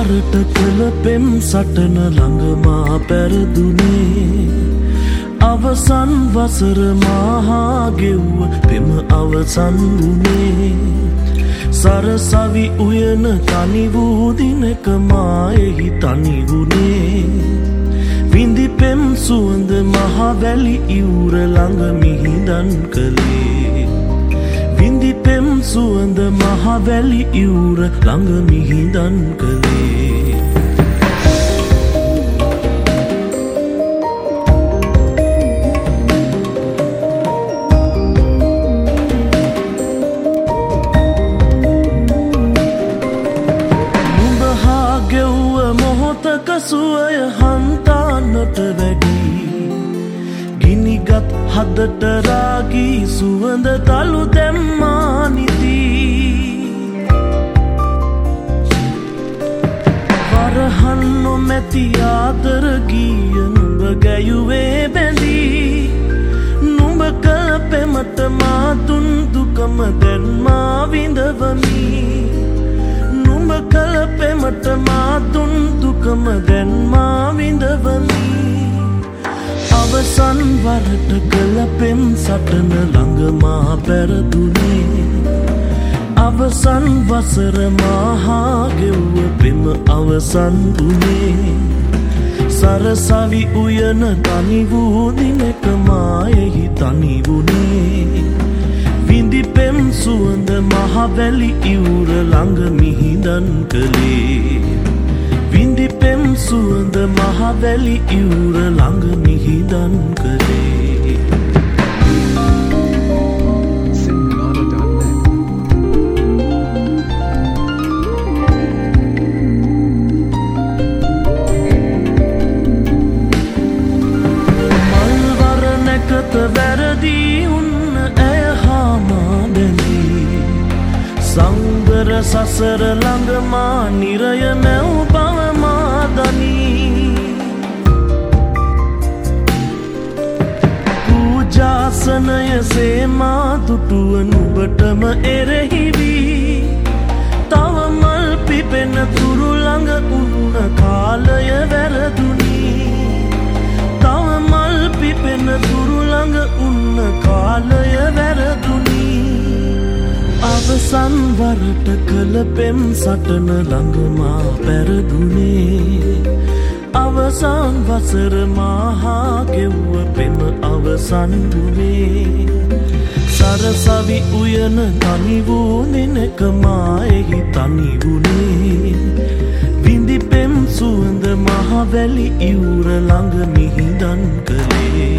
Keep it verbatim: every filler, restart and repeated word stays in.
වරට කළ පෙම් සටන ළඟමා පැරදුනේ අවසන් වසර මහා ගෙව්ව පෙම අවසන් වුනේ සරසවි උයන තනි වූ දිනක මා එහි තනි වුනේ විඳි පෙම් සුවඳ මහා වැලි ඉවුර ළඟ මිහිදන් කළේ විඳි පෙම් සුවඳ මහා වැලි ඉවුර ළඟ මිහිදන් කළේ සුවය හන්තානට වැඩි ගිනිගත් හදට රාගී සුවඳ තලු දැම්මා නිති වරහන් නොමැති ආදර ගීය නුඹ ගැයුවේ බැඳී නුඹ කළ පෙමට මා දුන් දුකම දැන් මා විඳවමි නුඹ කළ පෙමට මා දුන් දුකම දැන් මා විඳවමි අවසන් වරට කළ පෙම් සටන ළඟ මා පැරදුනේ අවසන් වසර මහා ගෙව්ව පෙම අවසන් වුනේ සරසවි උයන තනි වූ දිනක මා එහි තනි වුනේ විඳි පෙම් සුවඳ මහා වැලි ඉවුර ළඟ මිහිදන් කළේ විඳි පෙම් සුවඳ මහා වැලි ඉවුර ළඟ මිහිදන් කළේ මල්වර නැකත වැරදී උන්න ඇය හාමා බැඳී සංවර සසර ළඟ මා නිරය මැව් බව මා දනී පූජාසනය සේමා දුටුව නුඹටම එරෙහිවී තව මල් පිපෙන තුරු ළඟ උන්න කාලය වැරදුනී තව මල් පිපෙන තුරු ළඟ උන්න කාලය වැරදුනී අවසන් වරට කළ පෙම් සටන ළඟ මා පැරදුනේ අවසන් වසර මහා ගෙව්ව පෙම අවසන් වුනේ සරසවි උයන තනි වූ දිනක මා එහි තනි වුනේ විඳි පෙම් සුවඳ මහා වැලි ඉවුර ළඟ මිහිදන් කළේ